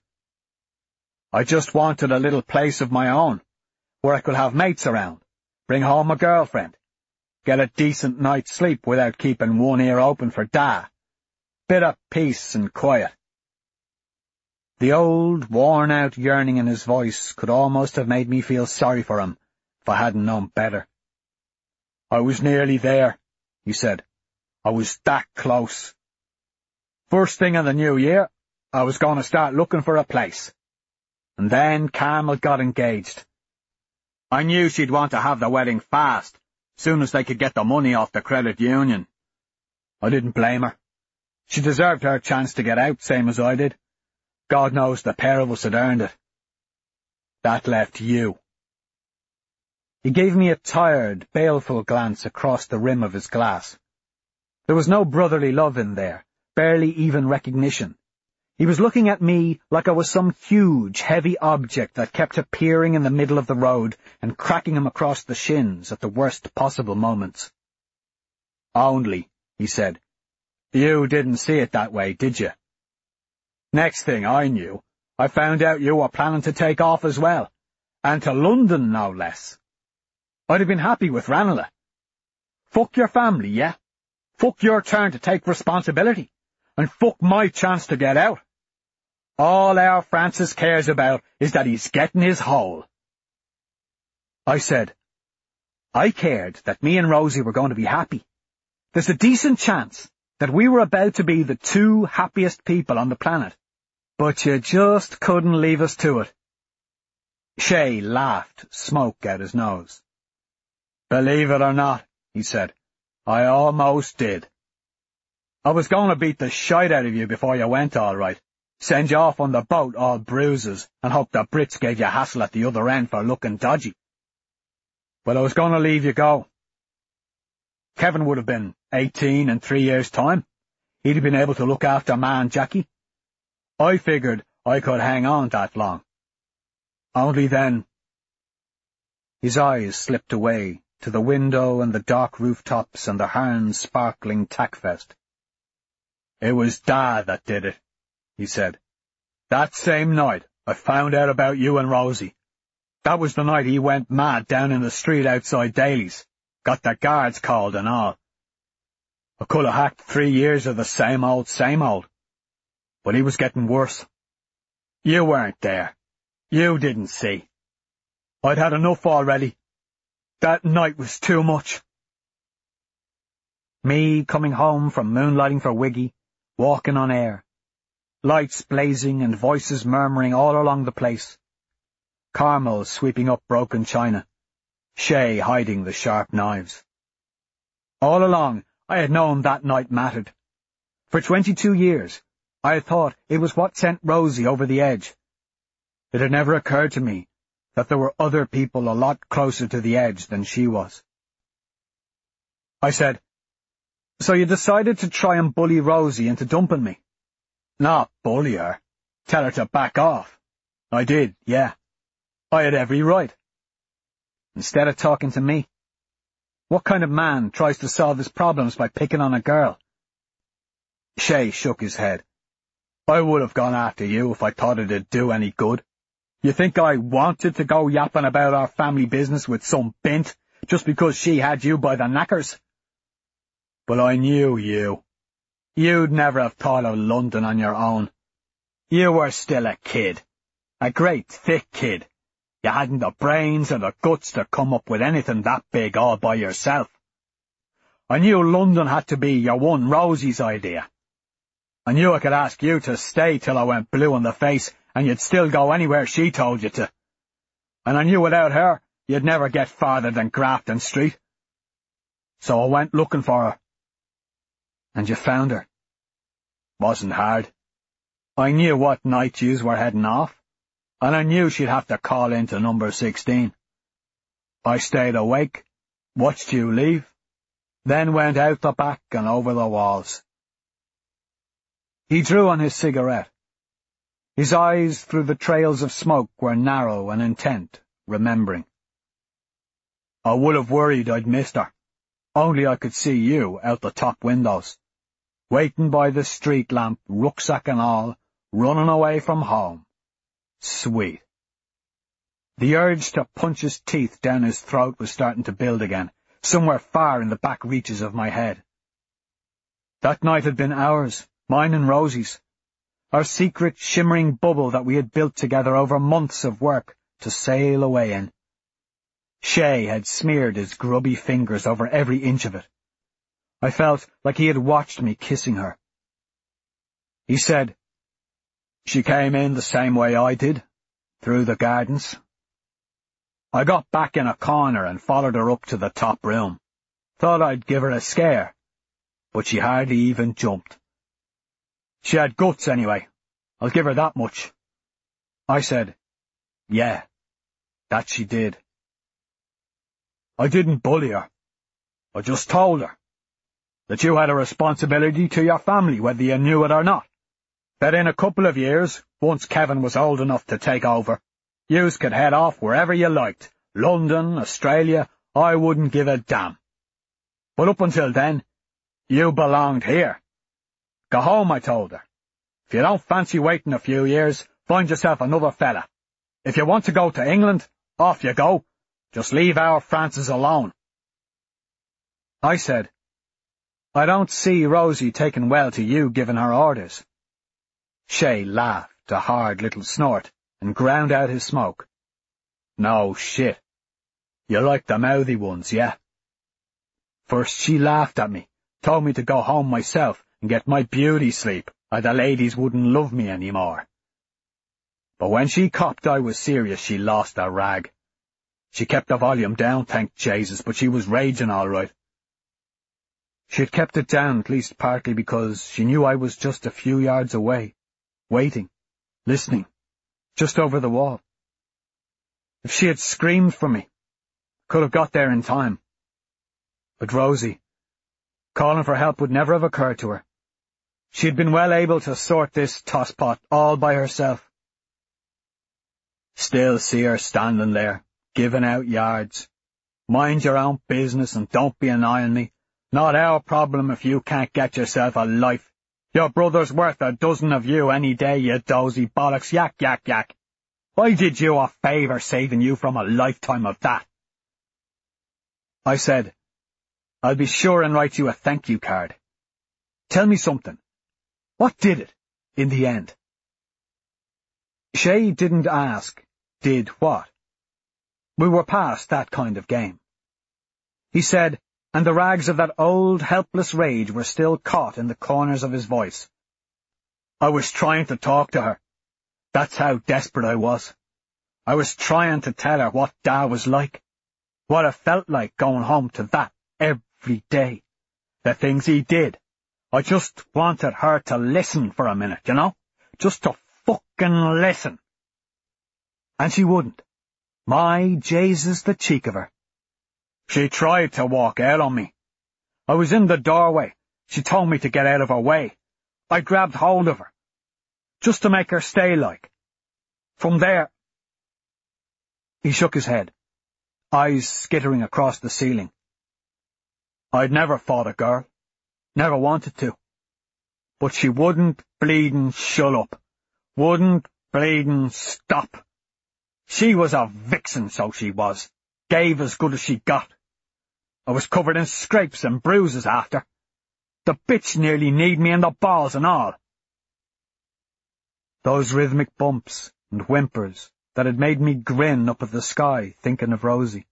I just wanted a little place of my own, where I could have mates around, bring home a girlfriend, get a decent night's sleep without keeping one ear open for Da. Bit of peace and quiet." The old, worn-out yearning in his voice could almost have made me feel sorry for him if I hadn't known better. "I was nearly there," he said. "I was that close. First thing in the new year, I was going to start looking for a place. And then Carmel got engaged. I knew she'd want to have the wedding fast, soon as they could get the money off the credit union. I didn't blame her. She deserved her chance to get out, same as I did. God knows the pair of us had earned it. That left you." He gave me a tired, baleful glance across the rim of his glass. There was no brotherly love in there, barely even recognition. He was looking at me like I was some huge, heavy object that kept appearing in the middle of the road and cracking him across the shins at the worst possible moments. "Only," he said, "you didn't see it that way, did you? Next thing I knew, I found out you were planning to take off as well, and to London no less. I'd have been happy with Ranelagh. Fuck your family, yeah? Fuck your turn to take responsibility, and fuck my chance to get out. All our Francis cares about is that he's getting his hole." I said, "I cared that me and Rosie were going to be happy. There's a decent chance that we were about to be the two happiest people on the planet. But you just couldn't leave us to it." Shay laughed, smoke out his nose. "Believe it or not," he said, "I almost did. I was going to beat the shite out of you before you went all right, send you off on the boat all bruises, and hope the Brits gave you hassle at the other end for looking dodgy. But I was going to leave you go. Kevin would have been 18 in 3 years' time. He'd have been able to look after Ma and Jackie. I figured I could hang on that long. Only then—" His eyes slipped away to the window and the dark rooftops and the Harns sparkling tackfest. "It was Da that did it," he said. "That same night I found out about you and Rosie. That was the night he went mad down in the street outside Daly's, got the guards called and all. I could have hacked 3 years of the same old, but he was getting worse. You weren't there. You didn't see. I'd had enough already. That night was too much." Me coming home from moonlighting for Wiggy, walking on air, lights blazing and voices murmuring all along the place. Carmel sweeping up broken china, Shay hiding the sharp knives. All along I had known that night mattered. For 22 years I had thought it was what sent Rosie over the edge. It had never occurred to me that there were other people a lot closer to the edge than she was. I said, "So you decided to try and bully Rosie into dumping me?" "Not bully her. Tell her to back off. I did, yeah. I had every right." "Instead of talking to me? What kind of man tries to solve his problems by picking on a girl?" Shay shook his head. "I would have gone after you if I thought it'd do any good. You think I wanted to go yapping about our family business with some bint just because she had you by the knackers? But I knew you. You'd never have thought of London on your own. You were still a kid, A great thick kid. You hadn't the brains or the guts to come up with anything that big all by yourself. I knew London had to be your one Rosie's idea. I knew I could ask you to stay till I went blue in the face, and you'd still go anywhere she told you to. And I knew without her, you'd never get farther than Grafton Street. So I went looking for her. And you found her. Wasn't hard. I knew what night yous were heading off, and I knew she'd have to call into number 16. I stayed awake, watched you leave, then went out the back and over the walls. He drew on his cigarette. His eyes through the trails of smoke were narrow and intent, remembering. I would have worried I'd missed her, only I could see you out the top windows, waiting by the street lamp, rucksack and all, running away from home. Sweet. The urge to punch his teeth down his throat was starting to build again, somewhere far in the back reaches of my head. That night had been ours, mine and Rosie's, our secret shimmering bubble that we had built together over months of work to sail away in. Shay had smeared his grubby fingers over every inch of it. I felt like he had watched me kissing her. He said, "She came in the same way I did, through the gardens. I got back in a corner and followed her up to the top room. Thought I'd give her a scare, but she hardly even jumped. She had guts anyway, I'll give her that much." I said, "Yeah, that she did." I didn't bully her. I just told her that you had a responsibility to your family, whether you knew it or not. That in a couple of years, once Kevin was old enough to take over, yous could head off wherever you liked, London, Australia, I wouldn't give a damn. But up until then, you belonged here. Go home, I told her. If you don't fancy waiting a few years, find yourself another fella. If you want to go to England, off you go. Just leave our Frances alone. I said, "I don't see Rosie taking well to you giving her orders." Shay laughed a hard little snort and ground out his smoke. "No shit. You like the mouthy ones, yeah?" First she laughed at me, told me to go home myself and get my beauty sleep, or the ladies wouldn't love me any more. But when she copped I was serious, she lost a rag. She kept the volume down, thank Jesus, but she was raging all right. She had kept it down at least partly because she knew I was just a few yards away, waiting, listening, just over the wall. If she had screamed for me, could have got there in time. But Rosie, calling for help would never have occurred to her. She had been well able to sort this tosspot all by herself. Still see her standing there, giving out yards. "Mind your own business and don't be annoying me. Not our problem if you can't get yourself a life. Your brother's worth a dozen of you any day, you dozy bollocks, yak, yak, yak. I did you a favour saving you from a lifetime of that." I said, "I'll be sure and write you a thank you card. Tell me something. What did it, in the end?" Shay didn't ask, did what? We were past that kind of game. He said, and the rags of that old, helpless rage were still caught in the corners of his voice, "I was trying to talk to her. That's how desperate I was. I was trying to tell her what Dad was like, what it felt like going home to that every day, the things he did. I just wanted her to listen for a minute, you know? Just to fucking listen. And she wouldn't. My Jesus, the cheek of her. She tried to walk out on me. I was in the doorway. She told me to get out of her way. I grabbed hold of her, just to make her stay like. From there—" He shook his head, eyes skittering across the ceiling. "I'd never fought a girl, never wanted to. But she wouldn't bleedin' shut up, wouldn't bleedin' stop. She was a vixen, so she was, gave as good as she got. I was covered in scrapes and bruises after. The bitch nearly kneed me in the balls and all." Those rhythmic bumps, and whimpers that had made me grin up at the sky thinking of Rosie.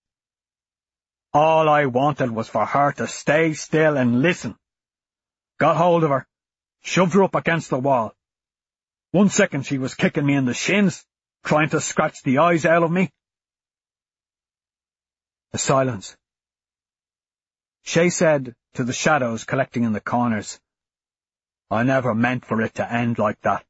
All I wanted was for her to stay still and listen. Got hold of her, shoved her up against the wall. 1 second she was kicking me in the shins, trying to scratch the eyes out of me. A silence. Shay said to the shadows collecting in the corners, I never meant for it to end like that.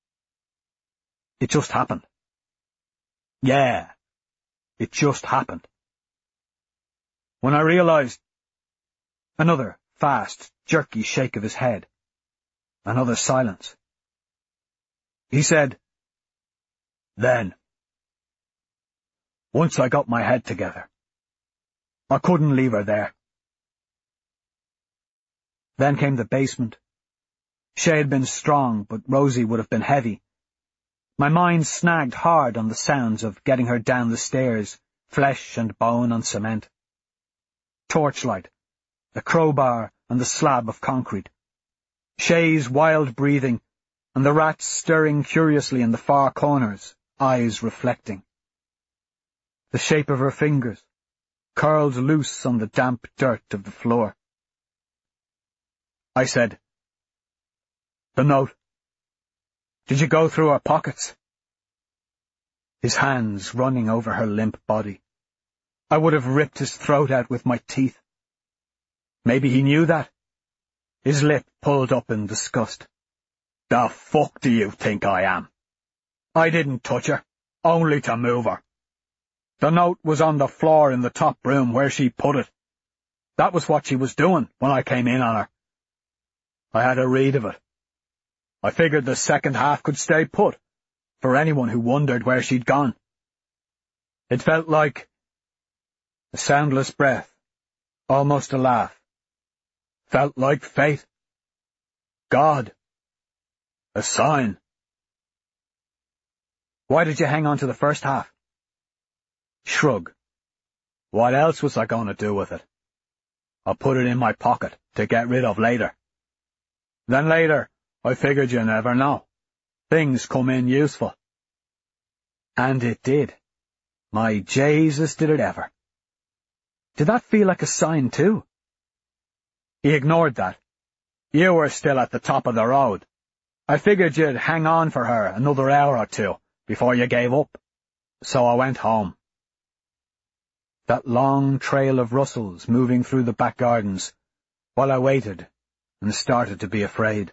It just happened. Yeah, it just happened. When I realized, another fast, jerky shake of his head. Another silence. He said, Then, once I got my head together, I couldn't leave her there. Then came the basement. Shay had been strong, but Rosie would have been heavy. My mind snagged hard on the sounds of getting her down the stairs, flesh and bone on cement. Torchlight, the crowbar and the slab of concrete. Shay's wild breathing, and the rats stirring curiously in the far corners, eyes reflecting. The shape of her fingers, curled loose on the damp dirt of the floor. I said, The note. Did you go through her pockets? His hands running over her limp body. I would have ripped his throat out with my teeth. Maybe he knew that. His lip pulled up in disgust. The fuck do you think I am? I didn't touch her, only to move her. The note was on the floor in the top room where she put it. That was what she was doing when I came in on her. I had a read of it. I figured the second half could stay put, for anyone who wondered where she'd gone. It felt like a soundless breath, almost a laugh. Felt like fate. God. A sign. Why did you hang on to the first half? Shrug. What else was I going to do with it? I put it in my pocket to get rid of later. Then later, I figured you never know. Things come in useful. And it did. My Jesus, did it ever. Did that feel like a sign too? He ignored that. You were still at the top of the road. I figured you'd hang on for her another hour or two before you gave up. So I went home. That long trail of Russells moving through the back gardens, while I waited and started to be afraid.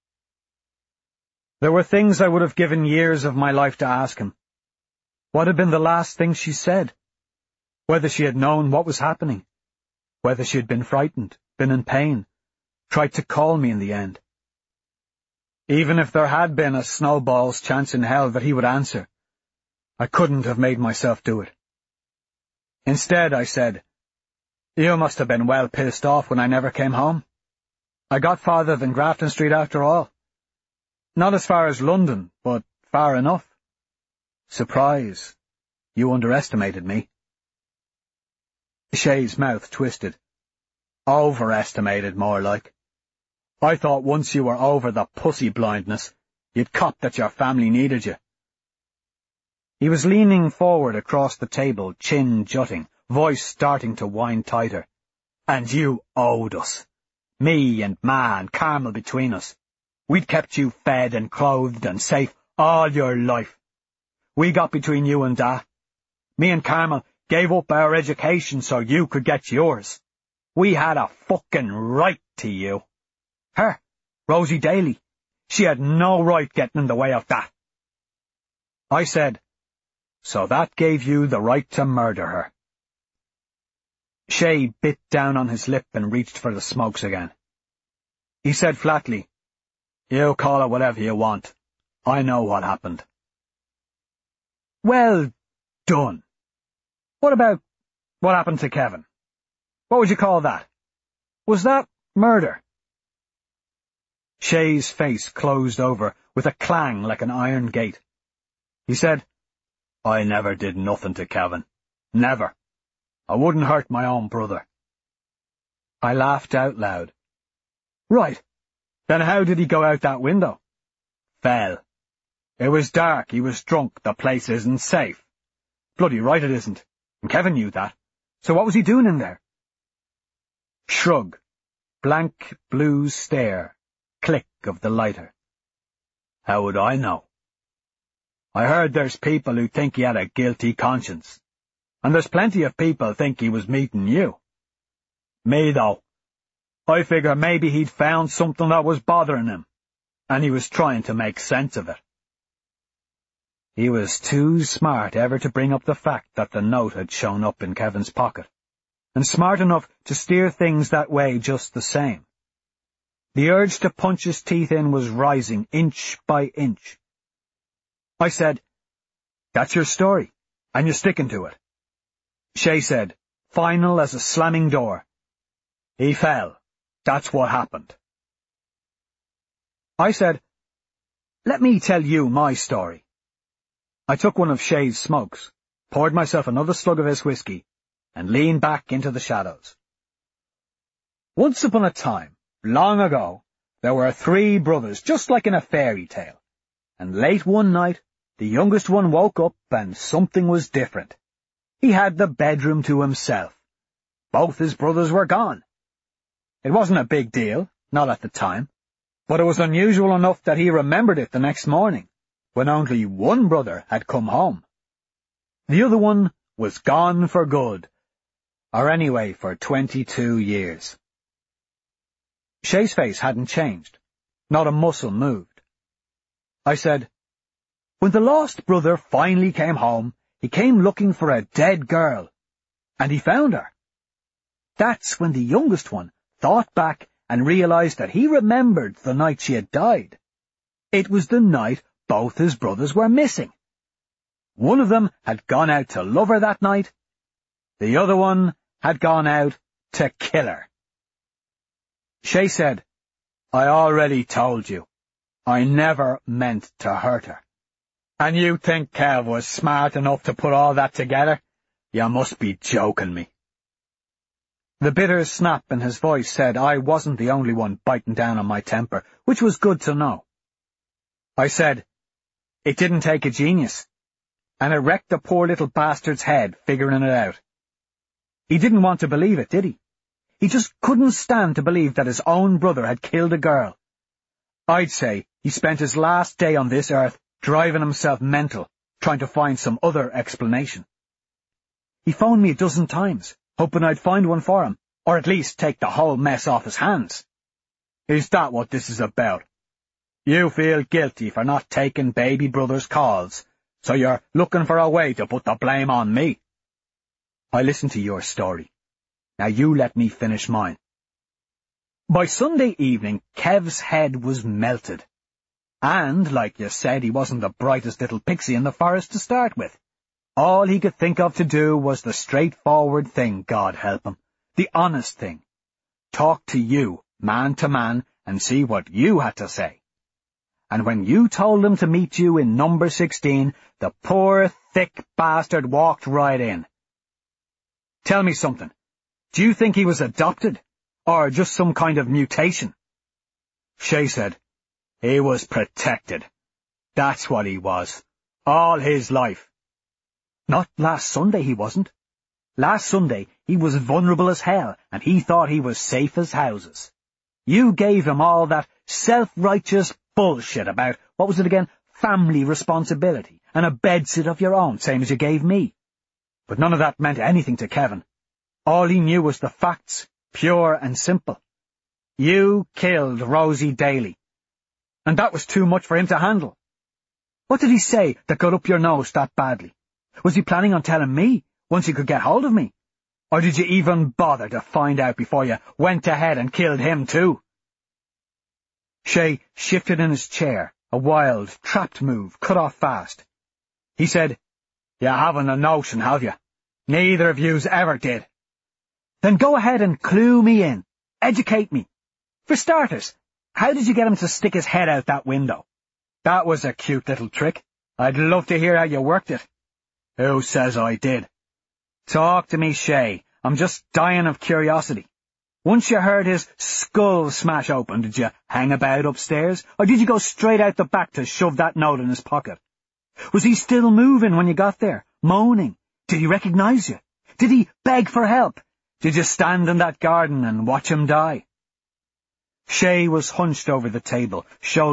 There were things I would have given years of my life to ask him. What had been the last thing she said? Whether she had known what was happening. Whether she had been frightened, been in pain, tried to call me in the end. Even if there had been a snowball's chance in hell that he would answer, I couldn't have made myself do it. Instead, I said, You must have been well pissed off when I never came home. I got farther than Grafton Street after all. Not as far as London, but far enough. Surprise. You underestimated me. Shay's mouth twisted. Overestimated, more like. I thought once you were over the pussy blindness, you'd cop that your family needed you. He was leaning forward across the table, chin jutting, voice starting to wind tighter. And you owed us. Me and Ma and Carmel between us. We'd kept you fed and clothed and safe all your life. We got between you and that. Me and Carmel gave up our education so you could get yours. We had a fucking right to you. Her, Rosie Daly, she had no right getting in the way of that. I said, So that gave you the right to murder her. Shay bit down on his lip and reached for the smokes again. He said flatly, You call it whatever you want. I know what happened. Well done. What about what happened to Kevin? What would you call that? Was that murder? Shay's face closed over with a clang like an iron gate. He said, I never did nothing to Kevin. Never. I wouldn't hurt my own brother. I laughed out loud. Right. Then how did he go out that window? Fell. It was dark, he was drunk, the place isn't safe. Bloody right it isn't, and Kevin knew that. So what was he doing in there? Shrug. Blank blue stare. Click of the lighter. How would I know? I heard there's people who think he had a guilty conscience. And there's plenty of people think he was meeting you. Me, though. I figure maybe he'd found something that was bothering him, and he was trying to make sense of it. He was too smart ever to bring up the fact that the note had shown up in Kevin's pocket, and smart enough to steer things that way just the same. The urge to punch his teeth in was rising inch by inch. I said, "That's your story, and you're sticking to it." Shay said, final as a slamming door, "He fell. That's what happened." I said, "Let me tell you my story." I took one of Shay's smokes, poured myself another slug of his whiskey, and leaned back into the shadows. Once upon a time, long ago, there were 3 brothers, just like in a fairy tale, and late one night, the youngest one woke up and something was different. He had the bedroom to himself. Both his brothers were gone. It wasn't a big deal, not at the time, but it was unusual enough that he remembered it the next morning, when only one brother had come home. The other one was gone for good, or anyway for 22 years. Shay's face hadn't changed. Not a muscle moved. I said, "When the lost brother finally came home, he came looking for a dead girl, and he found her. That's when the youngest one thought back and realized that he remembered the night she had died. It was the night both his brothers were missing. One of them had gone out to love her that night. The other one had gone out to kill her." Shay said, "I already told you. I never meant to hurt her. And you think Kev was smart enough to put all that together? You must be joking me." The bitter snap in his voice said I wasn't the only one biting down on my temper, which was good to know. I said, "It didn't take a genius, and it wrecked the poor little bastard's head figuring it out. He didn't want to believe it, did he? He just couldn't stand to believe that his own brother had killed a girl. I'd say he spent his last day on this earth driving himself mental, trying to find some other explanation. He phoned me 12 times, hoping I'd find one for him, or at least take the whole mess off his hands. Is that what this is about? You feel guilty for not taking baby brother's calls, so you're looking for a way to put the blame on me. I listened to your story. Now you let me finish mine." By Sunday evening, Kev's head was melted. And, like you said, he wasn't the brightest little pixie in the forest to start with. All he could think of to do was the straightforward thing, God help him, the honest thing. Talk to you, man to man, and see what you had to say. And when you told him to meet you in number 16, the poor, thick bastard walked right in. Tell me something. Do you think he was adopted, or just some kind of mutation? Shay said, "He was protected. That's what he was. All his life." "Not last Sunday he wasn't. Last Sunday he was vulnerable as hell, and he thought he was safe as houses. You gave him all that self-righteous bullshit about, what was it again, family responsibility, and a bedsit of your own, same as you gave me. But none of that meant anything to Kevin. All he knew was the facts, pure and simple. You killed Rosie Daly, and that was too much for him to handle. What did he say that got up your nose that badly? Was he planning on telling me, once he could get hold of me? Or did you even bother to find out before you went ahead and killed him too?" Shay shifted in his chair, a wild, trapped move, cut off fast. He said, "You haven't a notion, have you? Neither of yous ever did." "Then go ahead and clue me in. Educate me. For starters, how did you get him to stick his head out that window?" "That was a cute little trick. I'd love to hear how you worked it." "Who says I did?" "Talk to me, Shay. I'm just dying of curiosity. Once you heard his skull smash open, did you hang about upstairs, or did you go straight out the back to shove that note in his pocket? Was he still moving when you got there, moaning? Did he recognize you? Did he beg for help? Did you stand in that garden and watch him die? Shay was hunched over the table,